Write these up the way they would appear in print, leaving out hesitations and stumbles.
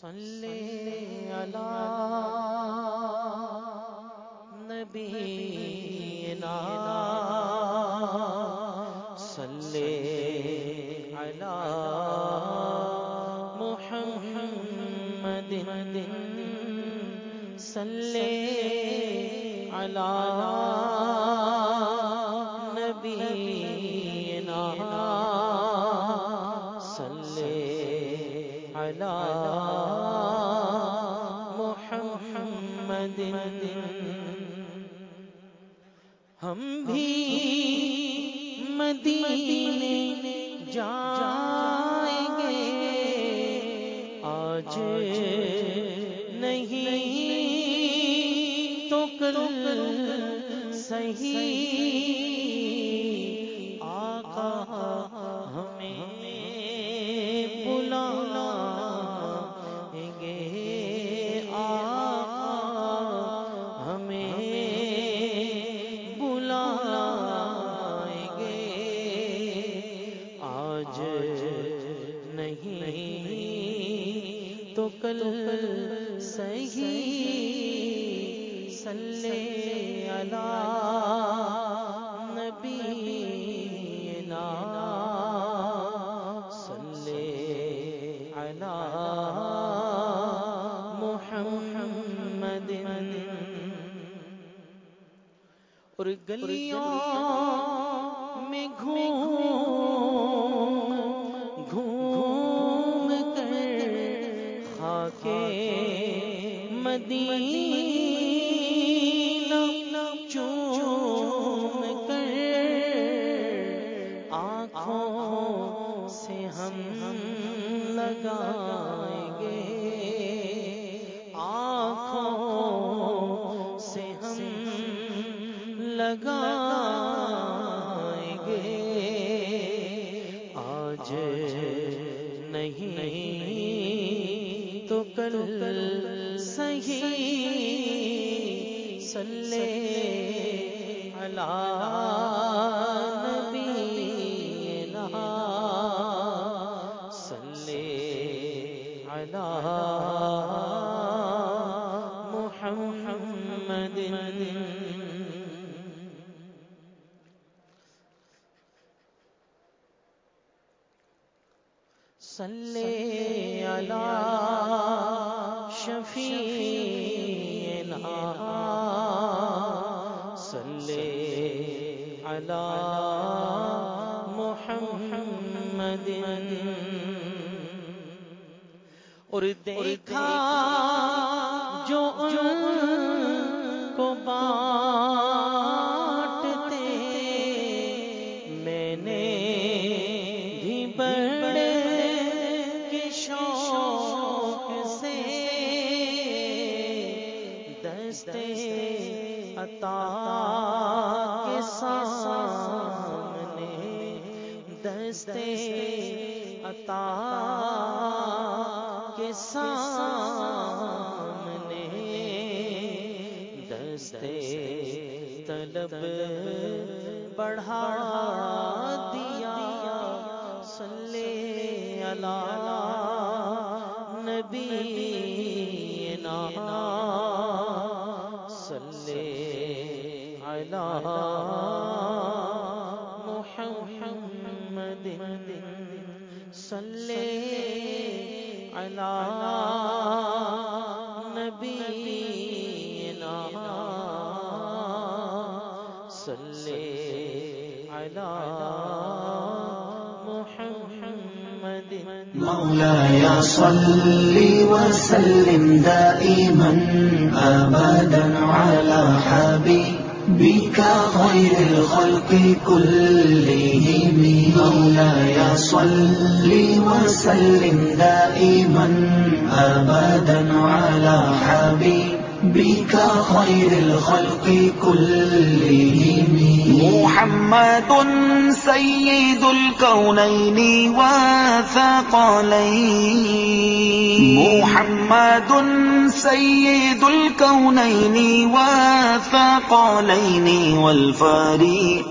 صلی علی نبینا صلی علی محمد صلی علی نبینا صلی علی محمد ہم بھی مدینے جائیں گے آج نہیں تو کل صحیح آقا ہمیں بلائیں گے آقا ہمیں بلائیں گے آج نہیں تو کل صحیح صلی علی نبینا صلی علی محمد اور گلیوں میں گھوم کر خاک مدینہ چوم کر آنکھوں سے ہم لگائیں گے آنکھوں سے ہم لگائیں گے آج نہیں تو کل صحیح صلی علی نبینا صلی علی محمد صلی علی شفیعنا صلی علی محمد اور دیکھا جو ان کو بانٹتے میں نے بھی بڑے شوق سے دستے عطا کے سامنے دستے عطا کے سامنے دستے طلب بڑھا دیا صلی علی نبینا صلی علی محمد صلی علی نبینا صلی علی مولاي صل وسلم دائما أبدا على حبيبك خير الخلق كلهم مولاي صل وسلم دائما أبدا على حبيبك خير الخلق كلهم محمد سيد الكونين والثقلين محمد سيد الكونين والثقلين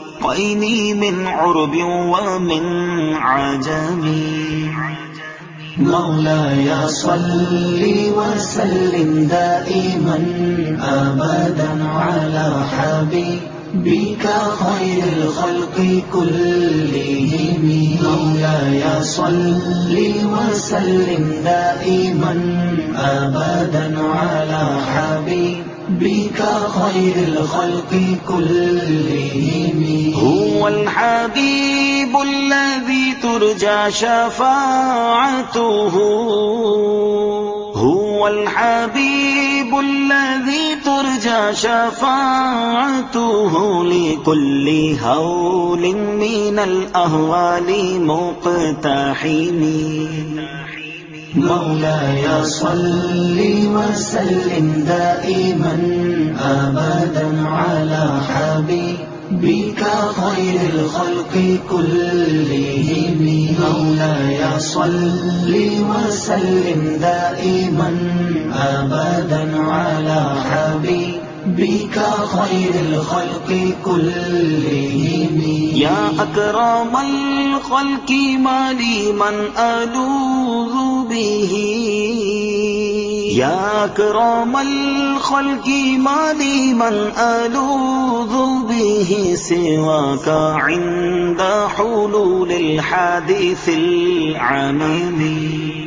والفريقين من عرب ومن عجم مولاي صل وسلم دائما أبدا على حبيبك خير الخلق كلهم. مولاي صل وسلم دائما أبدا على حبيبك خير الخلق كلهم. هو الحبيب الذي ترجى شفاعته، هو الحبيب الذي ترجى شفاعته لكل هول من الأهوال مقتحم. مولاي صل وسلم دائما أبدا على حبيبك خير الخلق كلهم. مولاي صل وسلم دائما أبدا على حبيبك خير الخلق كلهم. يا أكرم الخلق ما لي من ألوذ به، يا أكرم الخلق ما لي من ألوذ به سواك عند حلول الحادث العممي.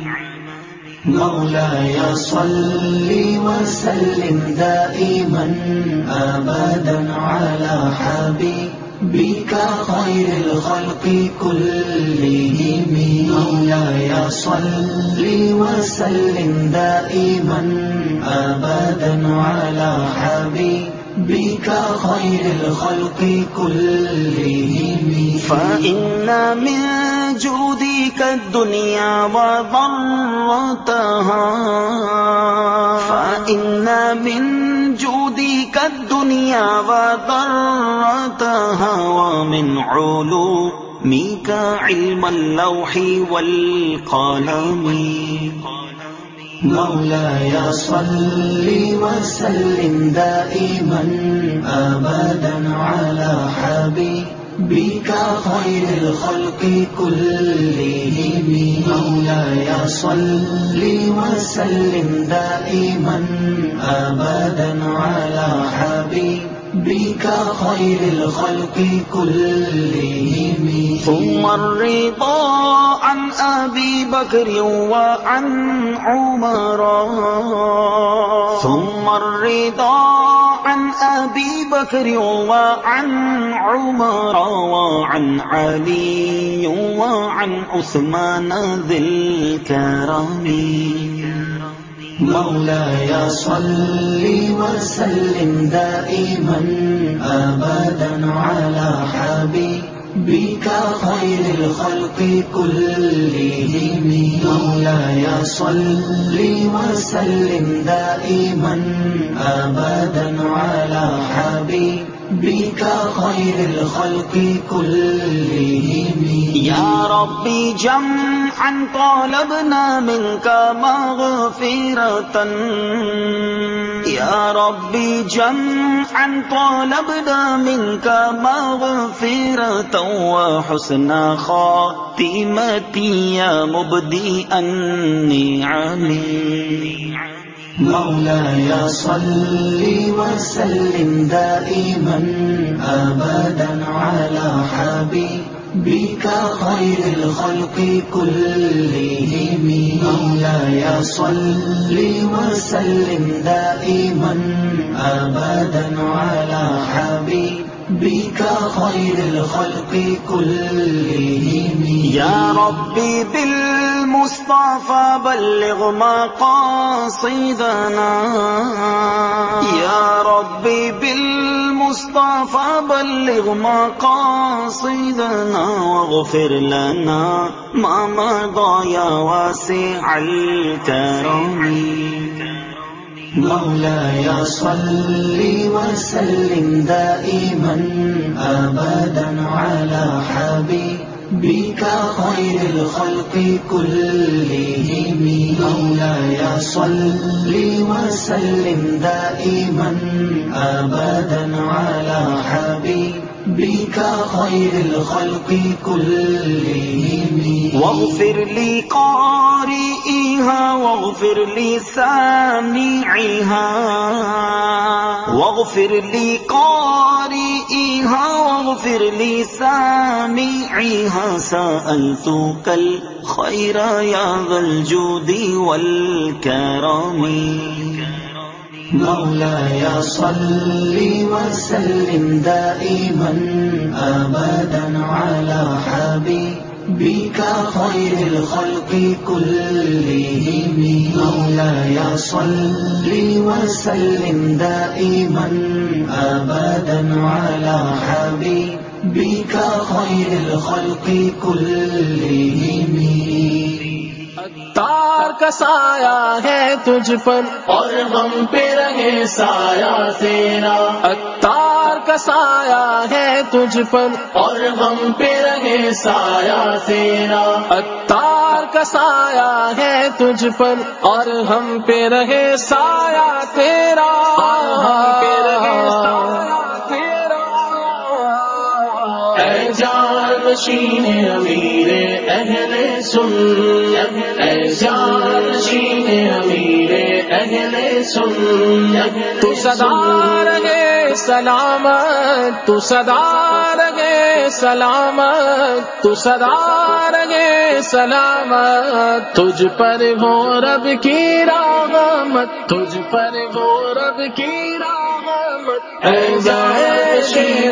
مولاي صل وسلم دائما أبدا على حبيبك خير الخلق كلهم. مولاي صل وسلم دائما أبدا على حبيبك خير الخلق كلهم. فإن من جودك الدنيا وضرتها، فإن من جودك الدنيا وضرتها ومن علومك علم اللوح والقلم. مولاي صل وسلم دائما أبدا على حبيبك خير الخلق كلهم. مولاي صل وسلم دائما أبدا على حبيبك خير الخلق كلهم. ثم الرضا عن أبي بكر وعن عمر، ثم الرضا عن أبي بكر وعن عمر وعن علي وعن عثمان ذي الكرم. مولاي صل وسلم دائما أبدا على حبيبك خير الخلق كلهم. مولاي صل وسلم دائما أبدا على حبيبك خير الخلق كلهم. يا ربي جمعا طالبنا منك مغفرة، يا ربي جمعا طالبنا منك مغفرة وحسن خاتمتي يا مبدئ النعم. مولاي صل وسلم دائما أبدا على حبيبك خير الخلق كلهم. مولاي صل وسلم دائما أبدا على حبيبك خير الخلق كلهم. يا ربي بالمصطفى بلغ مقاصدنا، يا ربي بالمصطفى بلغ مقاصدنا واغفر لنا ما مضى يا واسع الكرم. مولاي صل وسلم دائما أبدا على حبيبك خير الخلق كلهم. مولاي صل وسلم دائما أبدا على حبيبك بك خير الخلق كلهم. واغفر لي قارئها واغفر لي سامعها واغفر لي قارئها واغفر لي سامعها سألتك الخير يا ذا الجود والكرم. مولاي صل وسلم دائما أبدا على حبيبك خير الخلق كلهم. مولاي صل وسلم دائما أبدا على حبيبك خير الخلق كلهم. عطار کا سایہ ہے تجھ پر اور ہم پہ رہے سایہ تیرا. عطار کا سایہ ہے تجھ پر اور ہم پہ رہے سایہ تیرا. عطار کا سایہ ہے تجھ پر اور ہم پہ رہے سایہ تیرا. اے جانشین امیر اہل سنت، اے جانشین امیر اہل سنت، تو سدا رہے سلامت، تو سدا رہے سلامت، تو سدا رہے سلامت. تجھ پر ہو رب کی رحمت، تجھ پر ہو رب کی رحمت. اے جانشین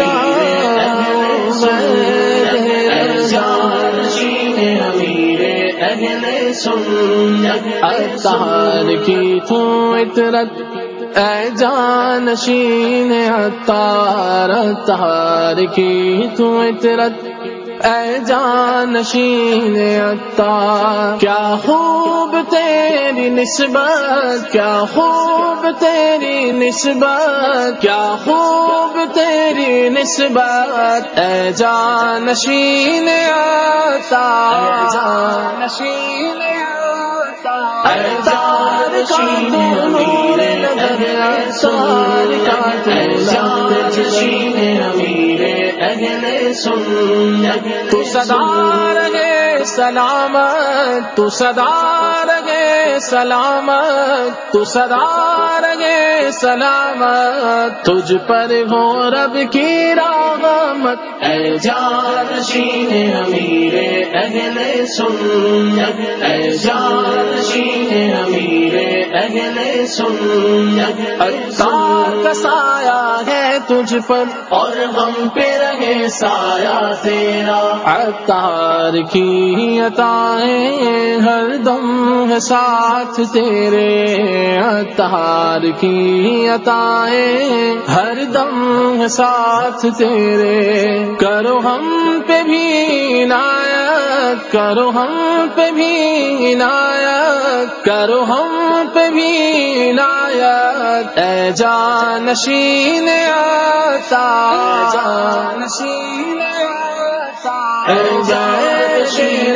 عطار کی تو عطرت، اے جانشین عطار. عطار کی تو عطرت، اے جانشین عطار. کیا خوب تیری نسبت، کیا خوب تیری نسبت، کیا خوب تیری نسبت. اے جانشین عطار، اے جانشین عطار. اے جانشین امیر اہل سنت، اے جانشین امیر اہل سنت، تو سدا رہے سلامت، تو سدا رہے سلامت، تو سدا رہے سلامت. تجھ پر ہو رب کی رحمت. اے جانشین امیر اہل سنت، اے جانشین امیر اہل سنت. عطار کا سایہ ہے تجھ پر اور ہم پہ رہے سایہ تیرا. عطار کی عطائیں ہر دم ہے ساتھ تیرے. عطار کی عطائیں ہر دم ہے ساتھ تیرے. کرو ہم پہ بھی عنایت، کرو ہم پہ بھی عنایت، کرو ہم پہ بھی عنایت. اے جانشین عطار، جانشین عطار. اے جانشین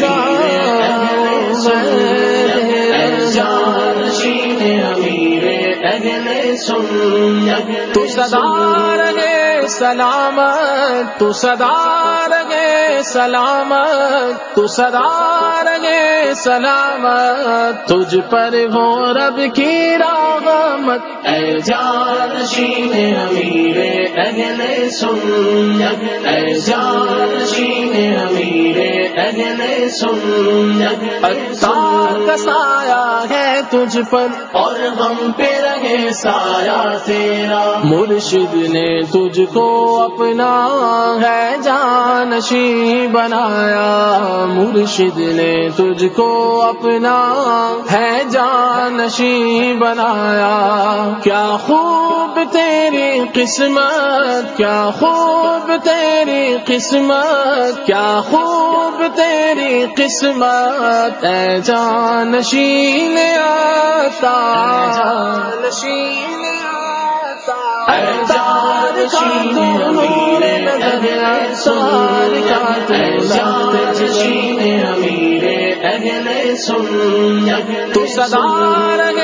امیر اہل سنت، تو سدا رہے سلامت، تو سدا رہے سلامت، تو سدا رہے سلامت. تجھ پر ہو رب کی رحمت. اے جانشین امیر اہل سنت، اے جانشین امیر اہل سنت. عطار کا سایہ ہے تجھ پر اور ہم پہ رہے سایہ تیرا. مرشد نے تجھ کو اپنا ہے جانشین بنایا. مرشد نے تجھ کو اپنا ہے جانشین بنایا. کیا خوب تیری قسمت، کیا خوب تیری قسمت، کیا خوب تیری قسمت. اے جانشین عطار، جانشین عطار. اے جانشین امیر اہل سنت، اے جانشین امیر اہل سنت، تو سدا رہے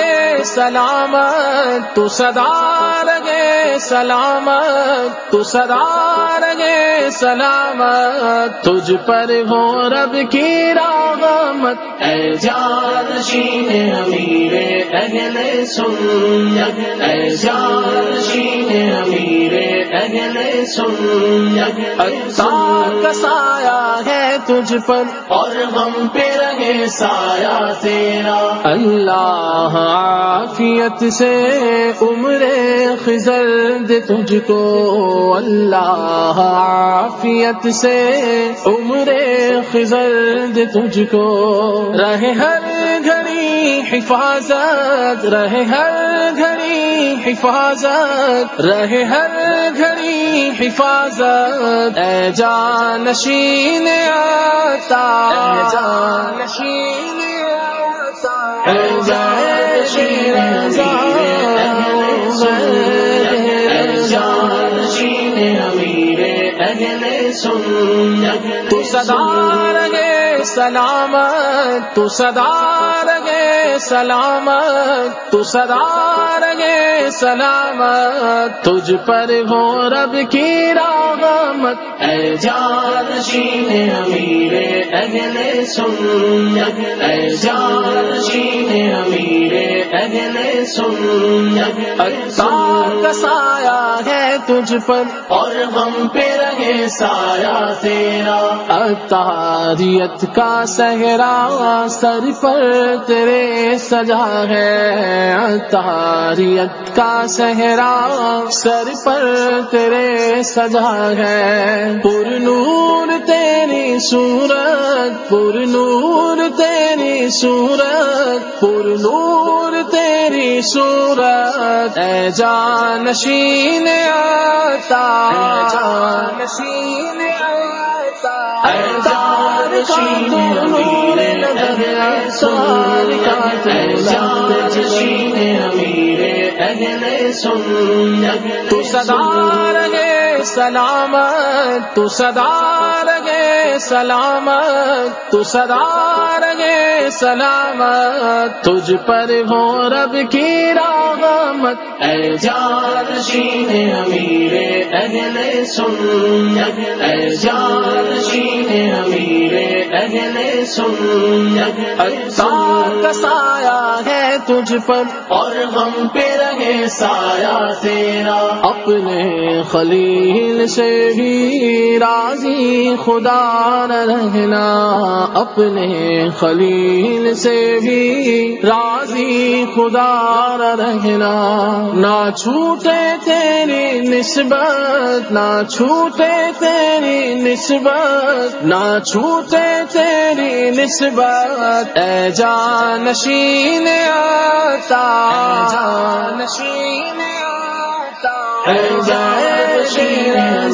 سلامت تو صدا رہے سلامت تو صدا رہے سلامت تجھ پر ہو رب کی رحمت اے جانشین امیر اہل سنت اے جانشین امیر اہل سنت عطار کا سایہ ہے تجھ پر اور غم پہ رہے سایہ تیرا اللہ عافیت سے عمر خضر دے تجھ کو اللہ عافیت سے عمر خضر دے تجھ کو رہے ہر گھڑی حفاظت رہے ہر گھڑی حفاظت رہے ہر گھڑی حفاظت اے جانشین عطا اے جانشین عطا اے جانشین امیر اہل سنت تو صدا رہے سلامت تو صدا رہے سلامت تو صدا رہے سلامت تجھ پر ہو رب کی رحمت اے جانشین امیر اہل سنت اے جانشین امیر اہل سنت عطار کا سایہ ہے تجھ پر اور غم پہ رہے سایہ تیرا عطاریت کا صحرا سر پر تیرے سجا ہے عطاریت کا صحرا سر پر تیرے سجا ہے پر نور تیری صورت پر نور تیری صورت پر نور تیری صورت اے جانشین عطا اے جانشین عطا اے جانشین امیر اہل سنت اے جانشین امیر اہل سنت تو صدا رہے سلامت تو صدا رہے سلامت تو صدا رہے سلامت تجھ پر ہو رب کی رحمت اے جانشین امیر اہل سنت اے جانشین امیر اہل سنت عطار کا سایہ ہے تجھ پر اور غم پہ رہے سایہ تیرا اپنے خلیل سے بھی راضی خدا نہ رہنا اپنے خلیل سے بھی راضی خدا نہ رہنا نہ چھوٹے تیری نسبت نہ چھوٹے تیری نسبت نہ چھوٹے تیری نسبت اے جانشین عطا اے جانشین عطا اے جانشین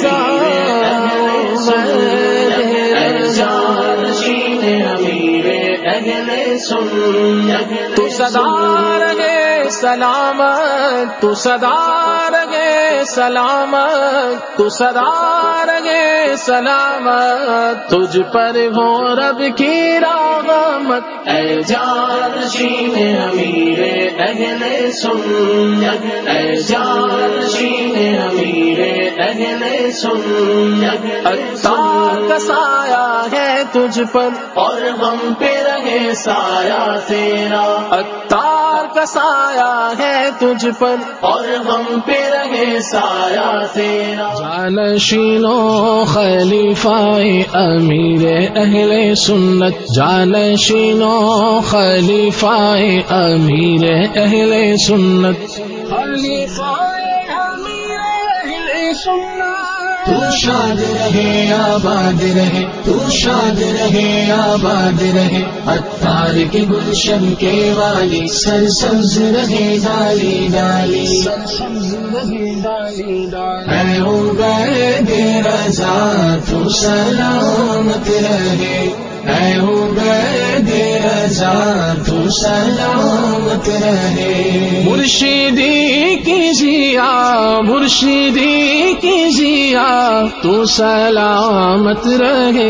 امیر اہل سنت تو صدا رہے سلامت تو صدا رہے سلامت تو صدا رہے سلامت تجھ پر ہو رب کی رحمت اے جانشین امیر اہل سنت اے جانشین امیر اہل سنت عطار کا سایہ ہے تجھ پر اور غم پہ رہے سایہ تیرا عطار کا سایہ ہے تجھ پر اور غم پہ رہے سایہ تیرا جانشینو خلیفہ امیر اہل سنت جانشینو خلیفہ امیر اہل سنت خلیفہ امیر اہل سنت تو شاد رہے آباد رہے تو شاد رہے آباد رہے عطار کے گلشن کے والی سرسبز رہے ڈالی ڈالی سرسبز رہے ڈالی ڈالی اے عبید رضا تو سلامت رہے اے عبید رضا تو سلامت رہے مرشدی کی ضیا مرشدی کی ضیا تو سلامت رہے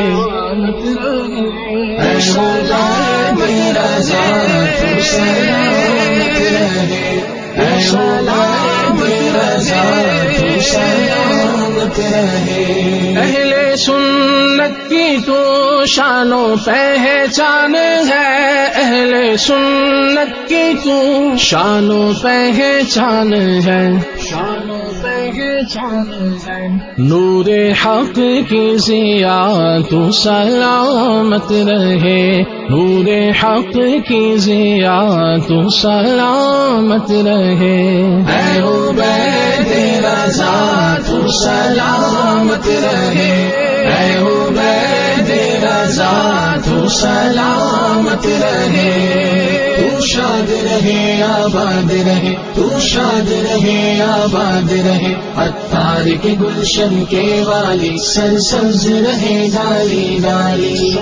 اے عبید رضا تو سلامت شان و پہچان ہے اہل سنت کی تو شان و پہچان ہے شان و پہچان ہے نور حق کی ضیا تو سلامت رہے نور حق کی ضیا تو سلامت رہے اے عبید رضا تو سلامت رہے اے عبید رضا تو سلامت رہے تو شاد رہے آباد رہے تو شاد رہے آباد رہے عطار کے گلشن کے والی سرسبز رہے ڈالی ڈالی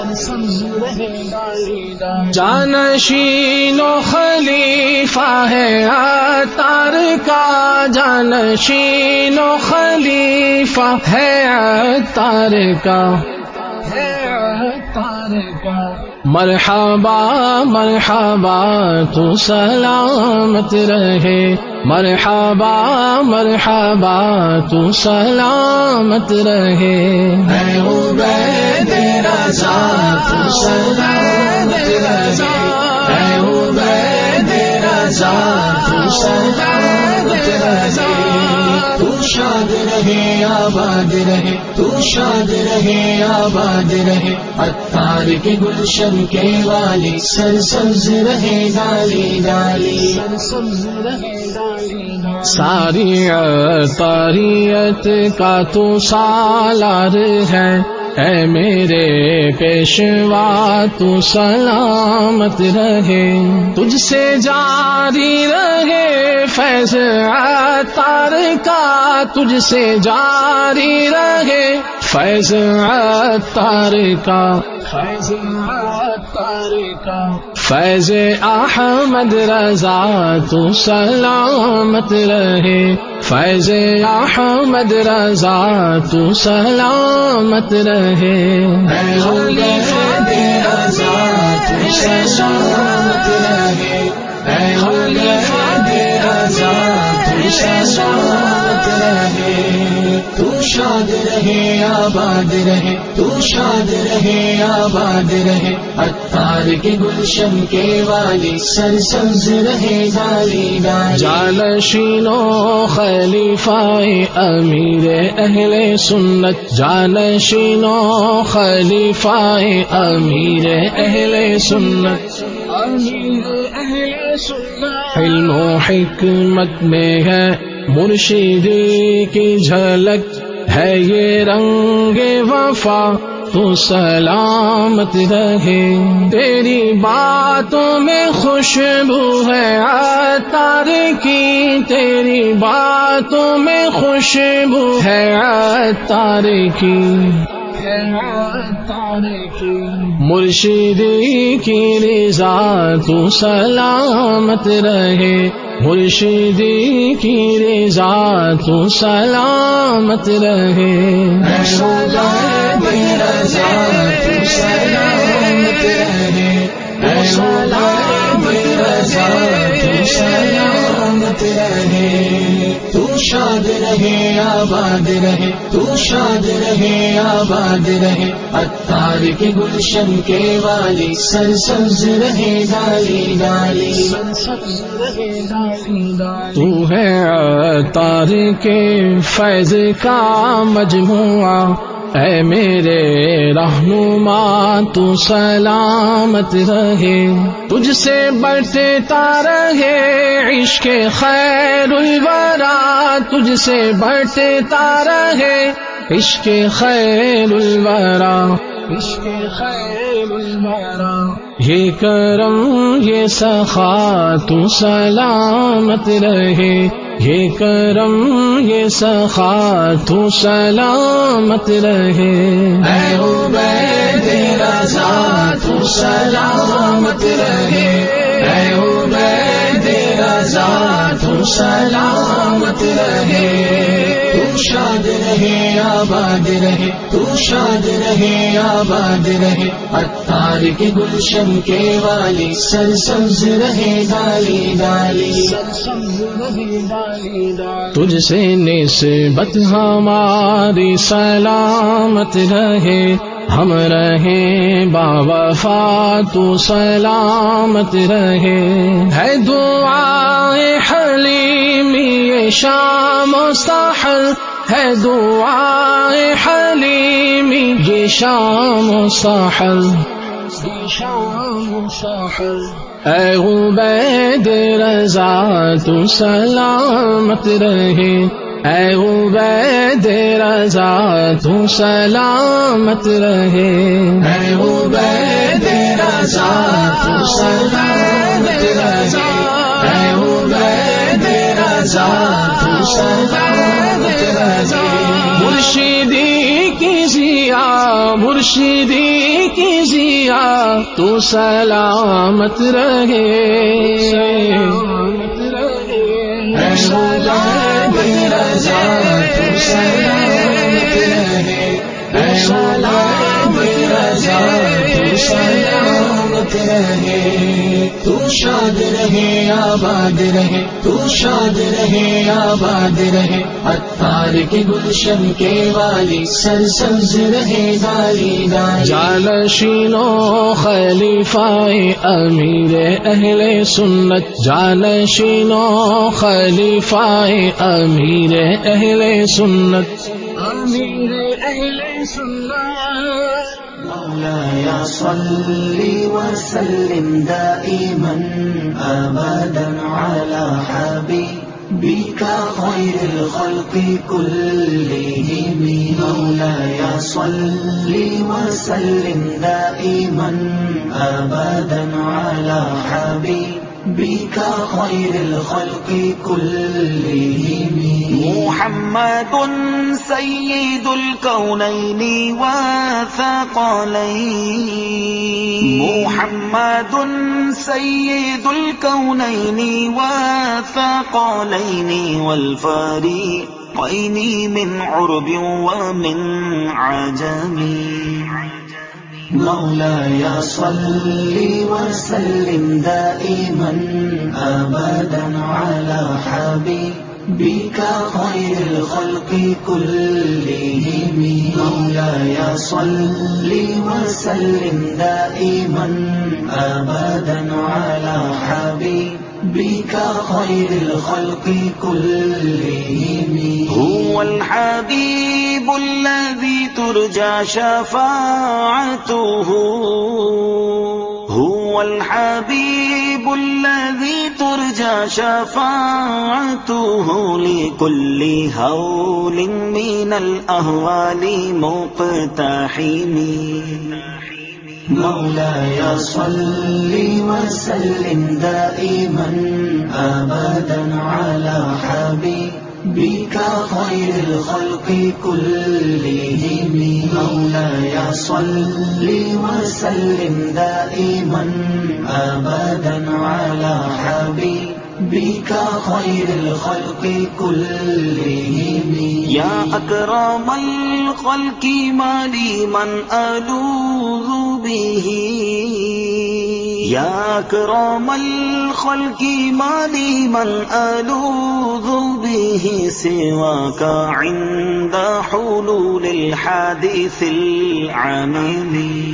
جانشین و خلیفہ ہے عطار کا جانشین و خلیفہ ہے عطار کا مرحبا مرحبا تو سلامت رہے مرحبا مرحبا تو سلامت رہے اے عبید رضا تو سلامت رہے اے عبید رضا تو سلامت رہے تو شاد رہے آباد رہے تو شاد رہے آباد رہے عطار کے گلشن کے والی سرسبز رہے ڈالی ڈالی ساری عطاریت کا تو سالار ہے اے میرے پیشوا تو سلامت رہے تجھ سے جاری رہے فیض عطار کا تجھ سے جاری رہے فیض عطار کا فیض عطار کا فیض احمد رضا تو سلامت رہے فیض احمد رضا تو سلامت رہے اے عبید رضا تو سلامت رہے اے عبید رضا تو سلامت رہے تو شاد رہے آباد رہے تو شاد رہے آباد رہے عطار کے گلشن کے والی سرسبز رہے ڈالی ڈالی جانشین و خلیفہ امیر اہل سنت جانشین و خلیفہ امیر اہل سنت امیر اہل سنت علم و حکمت میں ہے مرشدی کی جھلک ہے یہ رنگ وفا تو سلامت رہے تیری باتوں میں خوشبو ہے عطار کی تیری باتوں میں خوشبو ہے عطار کی مرشدی کی رضا تو سلامت رہے مرشدی کی رضا تو سلامت رہے رضا تو سلامت رہے رضا تو سلامت رہے تو شاد رہے آباد رہے تو شاد رہے آباد رہے عطار کے گلشن کے والی سرسبز رہے ڈالی ڈالی تو ہے عطار کے فیض کا مجموعہ اے میرے رہنما تو سلامت رہے تجھ سے بڑھتا رہے عشق خیر الورا تجھ سے بڑھتا رہے عشق خیر الورا عشق خیر الورا یہ کرم یہ سخا تو سلامت رہے یہ کرم یہ سخا تو سلامت رہے اے عبید رضا تو سلامت رہے اے عبید رضا تو سلامت رہے تو شاد رہے آباد رہے تو شاد رہے آباد رہے عطار کے گلشن کے والی سرسبز رہے ڈالی ڈالی تجھ سے نسبت ہماری سلامت رہے ہم رہیں باوفا تو سلامت رہے. ہے دعائے حلیمی یہ شام و سحر، ہے دعائے حلیمی یہ شام و سحر. اے عبید رضا تو سلامت رہے، اے عبید رضا تو سلامت رہے. اے عبید رضا تو سلامت رہے، اے عبید رضا تو سلامت رہے. مرشدی کی ضیا، مرشدی کی ضیا تو سلامت رہے. اے عبید رضا تو سلامت رہے، اے عبید رضا تو سلامت رہے. تو شاد رہے آباد رہے، تو شاد رہے آباد رہے. عطار کے گلشن کے والی سرسبز رہے ڈالی ڈالی. جانشینو خلیفائے امیر اہل سنت، جانشینو خلیفائے امیر اہل سنت، امیر اہل سنت. مولاي صل وسلم دائما أبدا على حبيبك خير الخلق كلهم. مولاي صل وسلم دائما أبدا على حبيبك خير الخلق كلهم. محمد سيد الكونين والثقلين، محمد سيد الكونين والثقلين والفريقين من عرب ومن عجم. مولاي صل وسلم دائما أبدا على حبيبك خير الخلق كلهم. مولاي صل وسلم دائما أبدا على حبيبك خير الخلق كلهم. هو الحبيب الذي ترجى شفاعته، هو الحبيب الذي ترجى شفاعته لكل هول من الأهوال مقتحم. مولاي صل وسلم دائما أبدا على حبيبك خير الخلق كلهم. مولاي صل وسلم دائما أبدا على حبيبك خير الخلق كلهم. يا أكرم الخلق ما لي من ألوذ به، يا أكرم الخلق ما لي من ألوذ به سواك عند حلول الحادث العميم.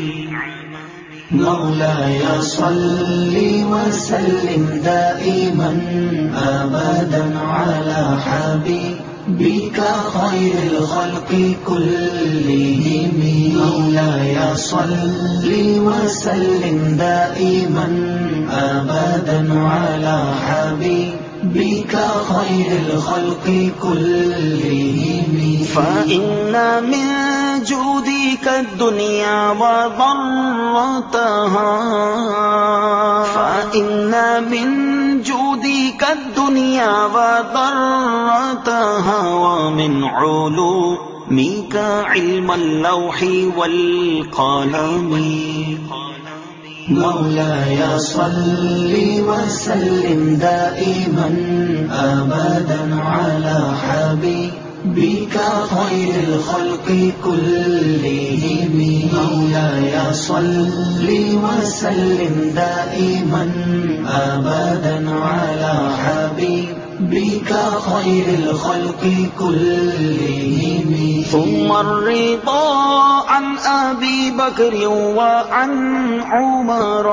مولاي صل وسلم دائما أبدا على حبيبك خير الخلق كلهم. مولاي صل وسلم دائما أبدا على حبيبك خير الخلق كلهم. فإن من جودك الدنيا وضرتها، فإن من جودك الدنيا وضرتها ومن علومك علم اللوح والقلم. مولاي صل وسلم دائما أبدا على حبيبك خير الخلق كلهم. مولاي صل وسلم دائما أبدا على حبيبك بك خير الخلق كلهم. ثم الرضا عن أبي بكر وعن عمر،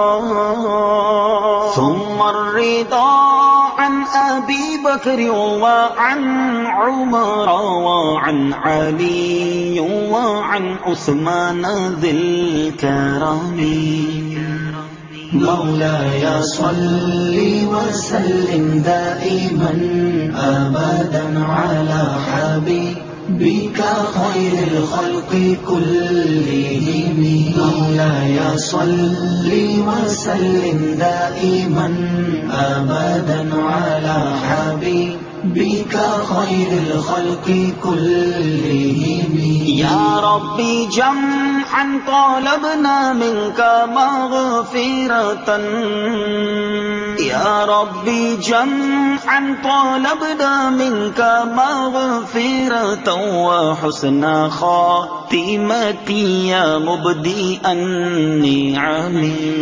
ثم الرضا عن أبي بكر وعن عمر وعن علي وعن عثمان ذي الكرم. مولاي صل وسلم دائما أبدا على حبيبك خير الخلق كلهم. مولاي صل وسلم دائما أبدا على حبيبك خير الخلق كلهم. يا ربي جمعا طالبنا منك مغفرة، يا ربي جمعا طالبنا منك مغفرة وحسن خاتمتي يا مبدئ النعم.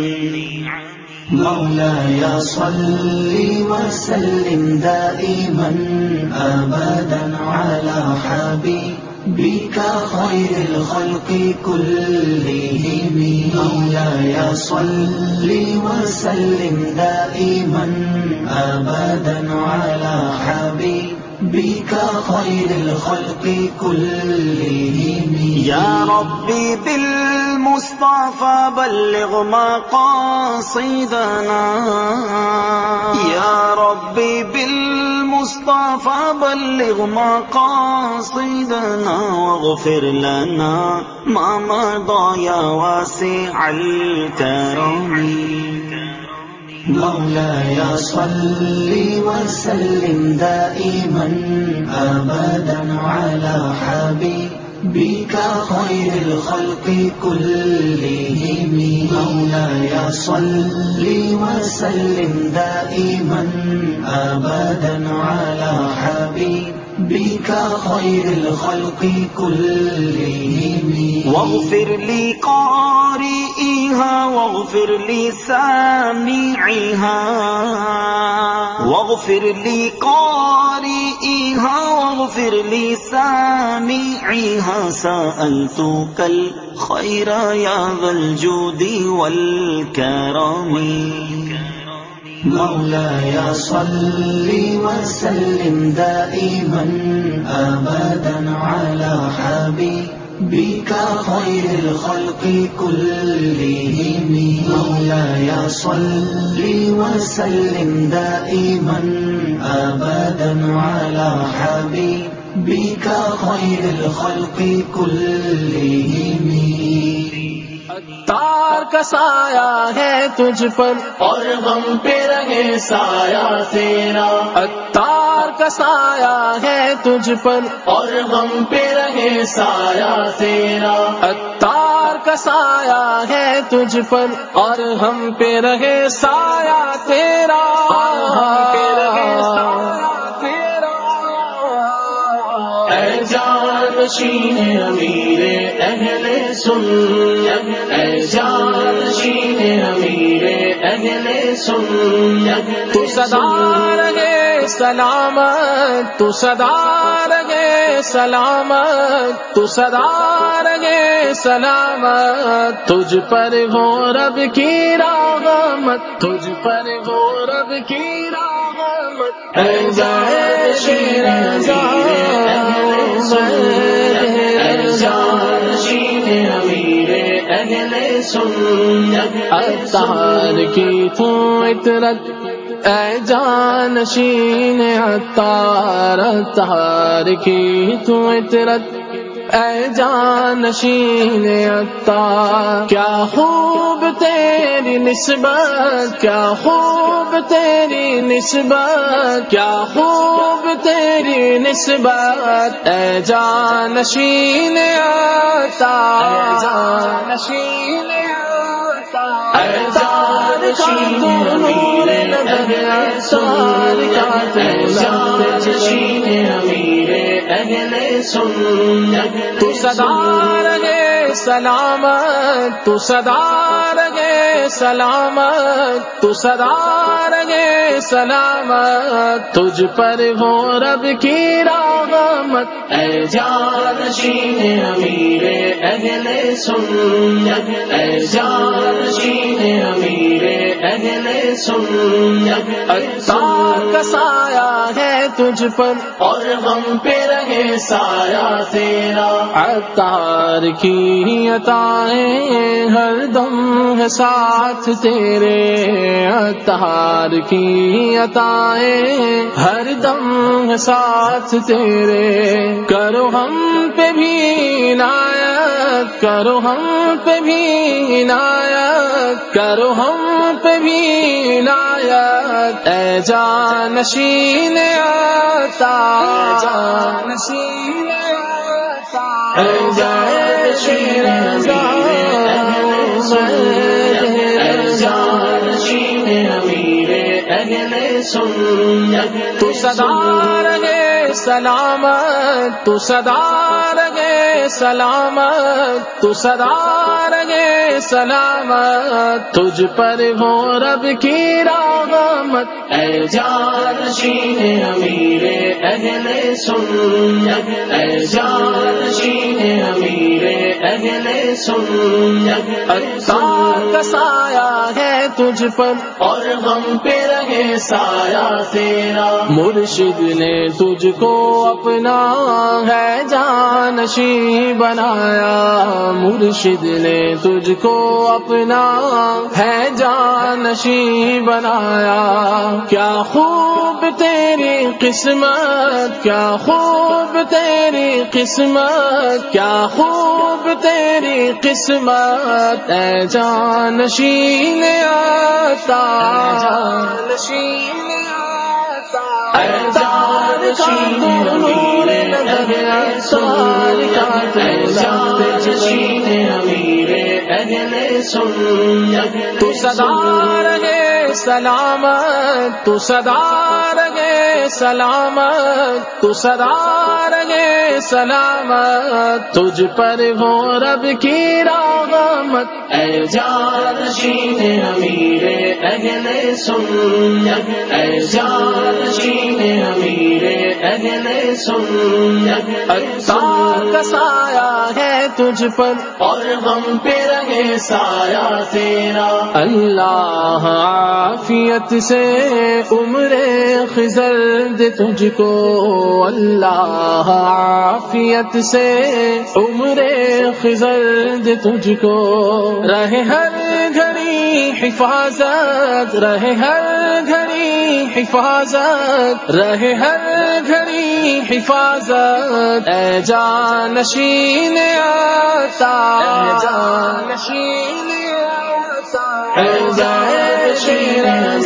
مولاي صل وسلم دائما أبدا على حبيبك خير الخلق كلهم. مولاي صل وسلم دائما أبدا على حبيبك خير الخلق كلهم. يا ربي بالمصطفى بلغ مقاصدنا، يا ربي بالمصطفى بلغ مقاصدنا واغفر لنا ما مضى يا واسع الكرم. مولاي صل وسلم دائما أبدا على حبيبك خير الخلق كلهم. مولاي صل وسلم دائما أبدا على حبيبك خير الخلق كلهم. واغفر لي قارئها واغفر لي سامعها، واغفر لي قارئها واغفر لي سامعها، سألتك الخير يا ذا الجود والكرم. مولاي صل وسلم دائما أبدا على حبيبك خير الخلق كلهم. مولاي صل وسلم دائما أبدا على حبيبك خير الخلق كلهم. عطار کا سایہ ہے تجھ پر اور غم پہ رہے سایہ تیرا، عطار کا سایہ ہے تجھ پر اور غم پہ رہے سایہ تیرا، عطار کا سایہ ہے تجھ پر اور ہم پہ رہے سایہ تیرا، ہم پہ رہے سایہ تیرا۔ اے جانشین امیر اہل سنت، اے جانشین امیر اہل سنت، تو سدا رہے سلامت، تو سدا رہے سلامت، تو سدا رہے سلامت، تجھ پر ہو رب کی رحمت، تجھ پر ہو رب کی رحمت۔ اے جانشین امیر اہل جانشین امیر اہل سنت، عطار کی تو عطرت، اے جانشین عطار، عطار کی تو عطرت، اے جانشین عطار، کیا خوب تیری نسبت، کیا خوب تیری نسبت، کیا خوب تیری نسبت، اے جانشین عطار، اے جانشین عطار، اے جانشین امیر اہل سنت، اے جانشین امیر اہل سنت، تو سدا رہے سلامت، تو سدا رہے سلامت، تو سدا رہے سلامت تجھ پر ہو رب کی رحمت اے جانشین امیر اہل سنت اے جانشین امیر اہل سنت عطار کا سایہ ہے تجھ پر اور ہم پہ رہے سایہ تیرا عطار کی عطائیں ہر دم ہے ساتھ تیرے عطار کی عطائیں ہر دم ہے ساتھ تیرے کرو ہم پہ بھی عنایت کرو ہم پہ بھی عنایت کرو ہم پہ بھی عنایت اے جانشین عطار جانشین عطار اے جانشین امیر اہل سنت تو صدا رہے سلامت تو صدا رہے سلامت تو صدا رہے سلامت تجھ پر ہو رب کی رحمت اے جانشین امیر اہل سنت اے جانشین امیر اہل سنت عطار کا سایہ ہے تجھ پر اور ہم پہ رہے سایہ تیرا مرشد نے تجھ کو اپنا ہے جانشین بنایا مرشد نے تجھ کو اپنا ہے جانشین بنایا کیا خوب تیری قسمت کیا خوب تیری قسمت کیا خوب تیری قسمت اے جانشین عطار جانشین عطار اے جانشین امیر اہل سنت اے جانشین امیر اہل سنت تو صدا رہے سلامت تو صدا رہے سلامت تو صدا رہے سلامت تجھ پر ہو رب کی رحمت اے جانشین امیر اہل سنت اے جانشین امیر اہل سنت عطار کا سایہ ہے تجھ پر اور ہم پہ رہے سایہ تیرا اللہ عافیت سے عمر خضر دے تجھ کو اللہ عافیت سے عمر خضر دے تجھ کو رہے ہر گھڑی حفاظت رہے ہر گھڑی حفاظت رہے ہر گھڑی حفاظت اے جانشین عطار اے جانشین عطار اے جانشین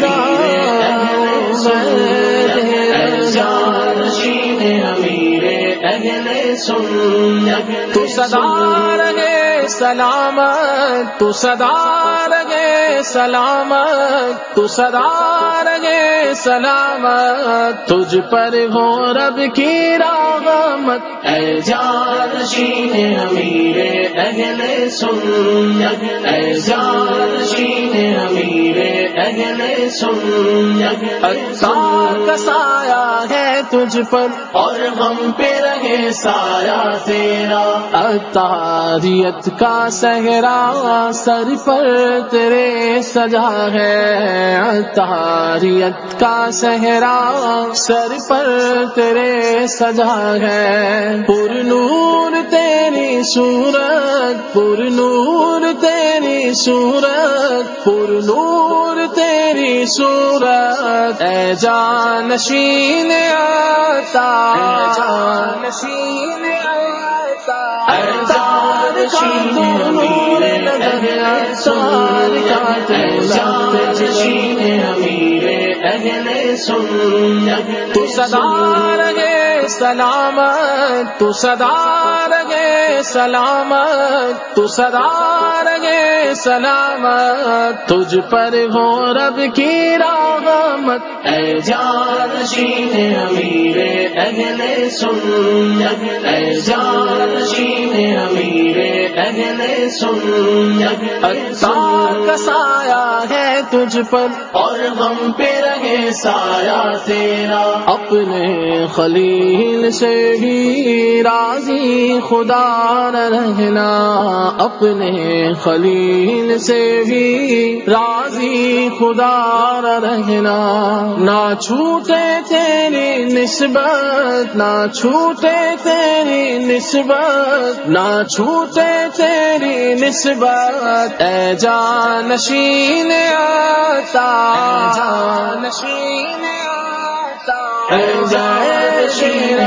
امیر اہل سنت تو صدا رہے سلامت تو صدا رہے سلامت تو صدا رہے سلامت تجھ پر ہو رب کی رحمت اے جانشین امیر اہل سنت اے جانشین امیر اہل سنت عطار کا سایہ ہے تجھ پر اور ہم پہ رہے سایہ تیرا عطاریت کا صحرا سر پر تیرے سجا ہے عطاریت کا صحرا سر پر تیرے سجا ہے پر نور تیری صورت پر نور تیری صورت پر نور تیری صورت اے جانشین عطار اے جانشین عطار اے جانشین امیر اہل سنت اے جانشین امیر اہل سنت تو صدا رہے سلامت تو صدا رہے سلامت تو صدا رہے سلامت تجھ پر ہو رب کی رحمت اے جانشین امیر اہل سنت اے جانشین امیر اہل سنت عطار کا سایہ ہے تجھ پر اور ہم پہ رہے رہے سایہ تیرا، اپنے خلیل سے بھی راضی خدا نہ رہنا، اپنے خلیل سے بھی راضی خدا نہ رہنا، نہ چھوٹے تیری نسبت، نہ چھوٹے تیری نسبت، نہ چھوٹے تیری نسبت، اے جانشین آتا، جانشین آتا، اے جانشین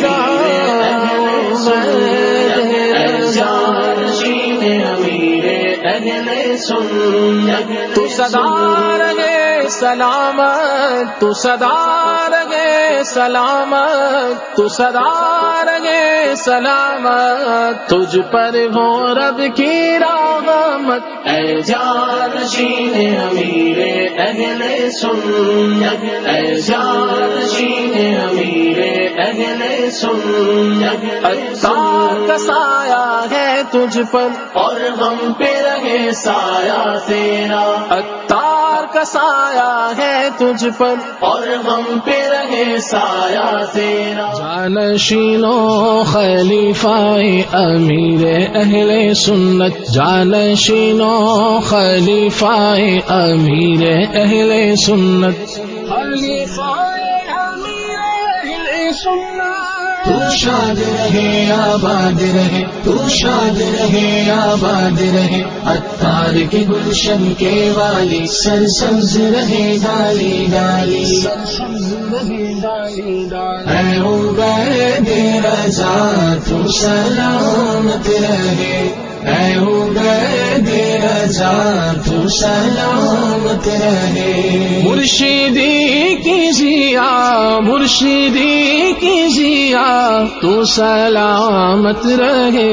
تو سدا رہے سلامت، تو سدا رہے سلامت، تو سدا رہے سلامت، تجھ پر ہو رب کی رحمت، اے جانشین امیر اہل سنت، اے جانشین امیر اہل سنت، عطار کا سایہ ہے تجھ پر اور ہم پہ رہے سایہ تیرا، عطار کا سایہ ہے تجھ پر اور ہم پہ رہے سایہ تیرا، جانشینو خلیفہ امیر اہل سنت، جانشینو خلیفہ امیر اہل سنت، خلیفہ امیر اہل سنت، تو شاد رہے آباد رہے، تو شاد رہے آباد رہے، عطار کے گلشن کے والی، سرسبز رہے ڈالی ڈالی، سرسبز رہے ڈالی ڈالی، اے عبید رضا تو سلامت رہے، اے عبید رضا تو سلامت رہے، مرشدی کی ضیا، مرشدی کی ضیا تو سلامت رہے،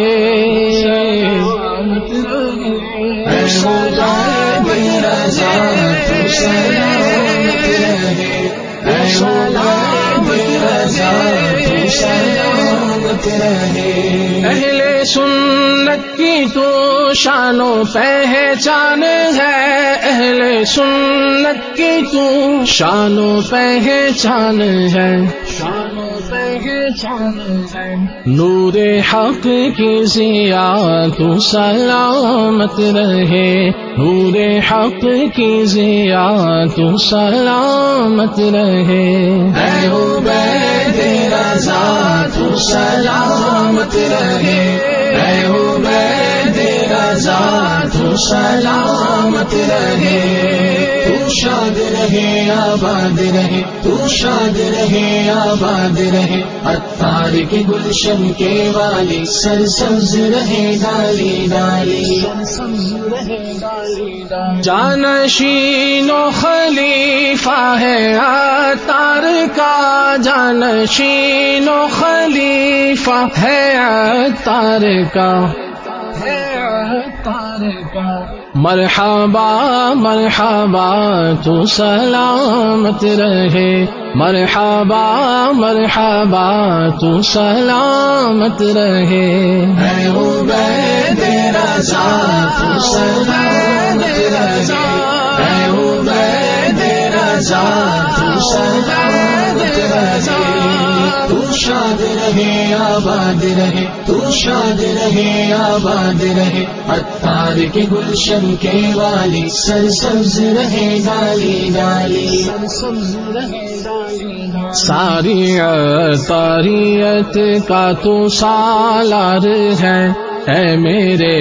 سلامت رہے، اے عبید رضا تو سلامت رہے، اے عبید رضا تو سلامت رہے، اہل سنت کی تو شان و پہچان ہے، اہل سنت کی تو شان و پہچان ہے، شان و پہچان ہے، نور حق کی ضیا تو سلامت رہے، نور حق کی ضیا تو سلامت رہے، اے عبید رضا تو سلامت رہے، اے عبید رضا تو سلامت رہے، تو شاد رہے آباد رہے، تو شاد رہے آباد رہے، عطار کے گلشن کے والی، سرسبز رہے ڈالی ڈالی، سرسبز رہے ڈالی ڈالی، جانشین و خلیفہ ہے عطار کا، جانشین و خلیفہ ہے عطار کا، ہے عطار کا، مرحبا مرحبا تو سلامت رہے، مرحبا مرحبا تو سلامت رہے، اے عبید رضا تو سلامت رہے، اے عبید رضا تو سلامت رہے، تو شاد رہے آباد رہے، تو شاد رہے آباد رہے، عطار کے گلشن کے والی، سرسبز رہے ڈالی ڈالی، سرسبز رہے ڈالی ڈالی، ساری عطاریت کا تو سالار ہے، اے میرے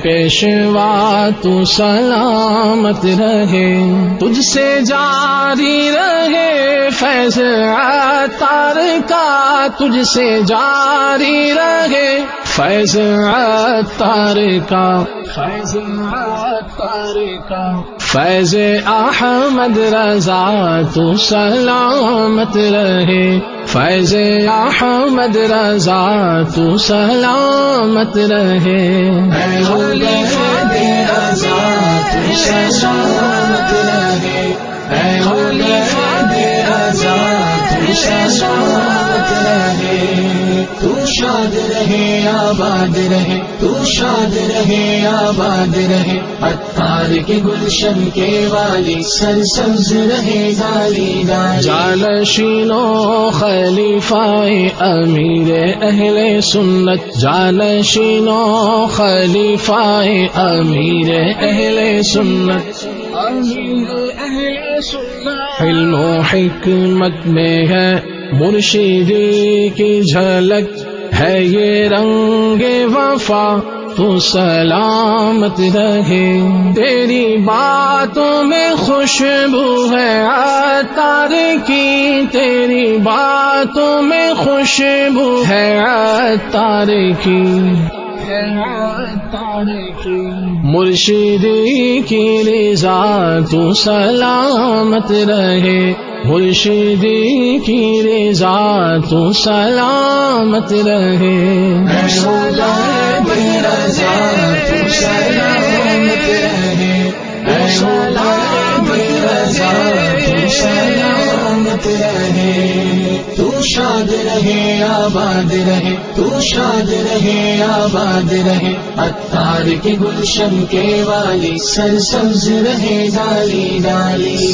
پیشوا تو سلامت رہے، تجھ سے جاری رہے فیض عطار کا، تجھ سے جاری رہے فیض عطار کا، فیض عطار کا، فیض احمد رضا تو سلامت رہے، فیض احمد رضا تو سلامت رہے، اے عبید رضا تو سلامت رہے، اے عبید رضا تو سلامت رہے، تو شاد رہے آباد رہے، تو شاد رہے آباد رہے، عطار عطار کے گلشن کے والی سرسبز رہے ڈالی ڈالی جانشین و خلیفہ امیر اہل سنت جانشین و خلیفہ امیر اہل سنت علم و حکمت میں ہے مرشدی کی جھلک ہے یہ رنگ وفا تو سلامت رہے تیری باتوں میں خوشبو ہے عطار کی تیری باتوں میں خوشبو ہے عطار کی مرشدی کی رضا تو سلامت رہے مرشدی کی رضا تو سلامت رہے تو شاد رہے آباد رہے تو شاد رہے آباد رہے عطار کے گلشن کے والی سرسبز رہے ڈالی ڈالی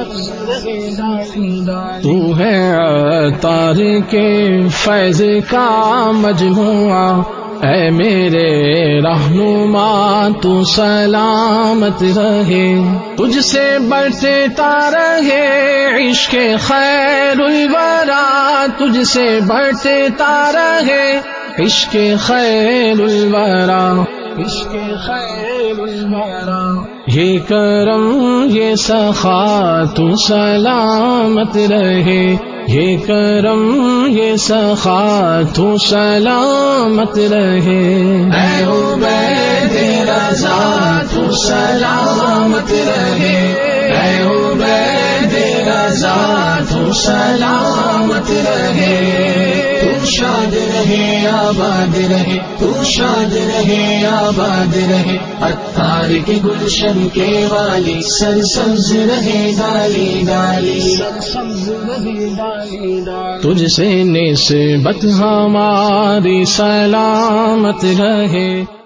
تو ہے عطار کے فیض کا مجموعہ اے میرے رہنما تو سلامت رہے تجھ سے بڑھتا رہے عشق خیر الورا تجھ سے بڑھتا رہے عشق خیر الورا عشق خیر الورا یہ کرم یہ سخا تو سلامت رہے یہ کرم یہ سخا تو سلامت رہے اے عبید رضا تو سلامت رہے اے عبید رضا تو سلامت رہے تو شاد رہے آباد رہے تو شاد رہے آباد رہے عطار کے گلشن کے والی سرسبز رہے ڈالی ڈالی تجھ سے نسبت ہماری سلامت رہے